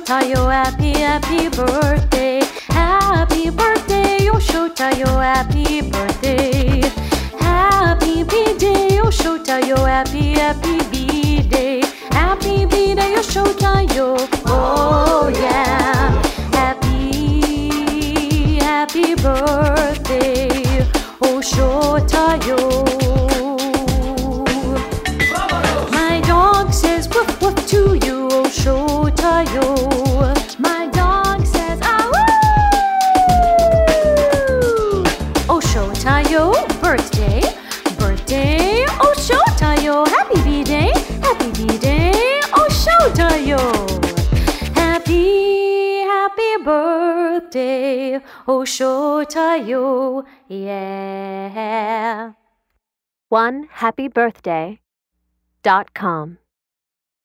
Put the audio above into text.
Showtayo, happy, happy birthday. Happy birthday, oh Showtayo, happy birthday. Happy B-Day, oh Showtayo, happy, happy B-Day. Happy B-Day, oh Showtayo, oh yeah. Happy, happy birthday, oh Showtayo. My dog says woof woof to you, oh Showtayo. My dog says ah woo. Oh Showtayo, birthday, birthday, oh Showtayo. Happy B-Day, happy B-Day, oh Showtayo. Happy, happy birthday, oh Showtayo, yeah. OneHappyBirthday.com